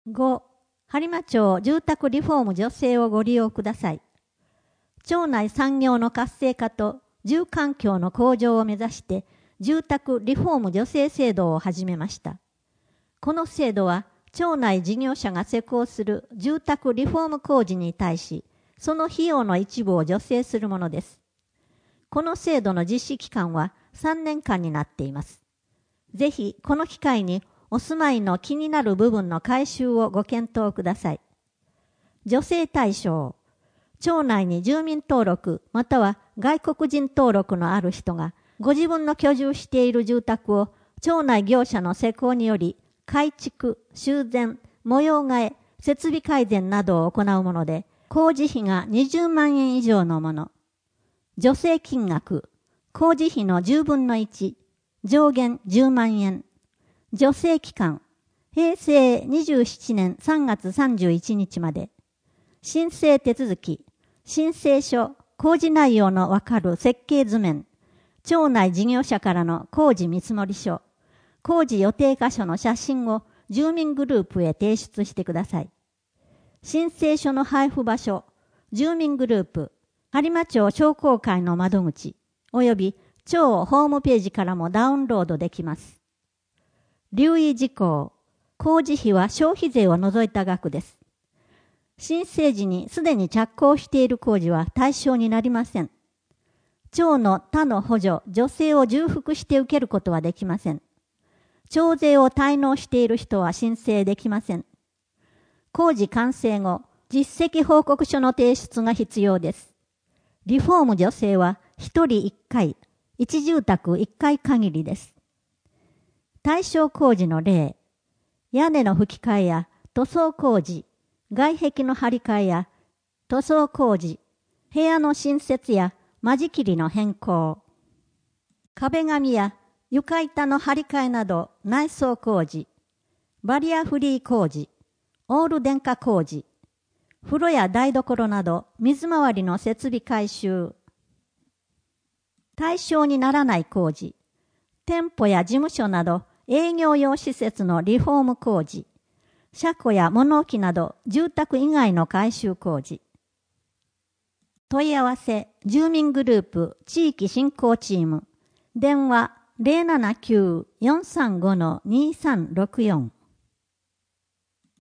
5、播磨町住宅リフォーム助成をご利用ください。町内産業の活性化と住環境の向上を目指して住宅リフォーム助成制度を始めました。この制度は町内事業者が施工する住宅リフォーム工事に対し、その費用の一部を助成するものです。この制度の実施期間は3年間になっています。ぜひこの機会にお住まいの気になる部分の改修をご検討ください。助成対象。町内に住民登録または外国人登録のある人がご自分の居住している住宅を町内業者の施工により改築、修繕、模様替え、設備改善などを行うもので、工事費が20万円以上のもの。助成金額、工事費の10分の1、上限10万円。助成期間、平成27年3月31日まで。申請手続き、申請書、工事内容のわかる設計図面、町内事業者からの工事見積書、工事予定箇所の写真を住民グループへ提出してください。申請書の配布場所、住民グループ、播磨町商工会の窓口、および町ホームページからもダウンロードできます。留意事項、工事費は消費税を除いた額です。申請時にすでに着工している工事は対象になりません。町の他の補助、助成を重複して受けることはできません。町税を滞納している人は申請できません。工事完成後、実績報告書の提出が必要です。リフォーム助成は1人1回、1住宅1回限りです。対象工事の例、屋根の吹き替えや塗装工事、外壁の張り替えや塗装工事、部屋の新設や間仕切りの変更、壁紙や床板の張り替えなど内装工事、バリアフリー工事、オール電化工事、風呂や台所など水回りの設備改修、対象にならない工事、店舗や事務所など営業用施設のリフォーム工事、車庫や物置など住宅以外の改修工事。問い合わせ、住民グループ地域振興チーム、電話 079-435-2364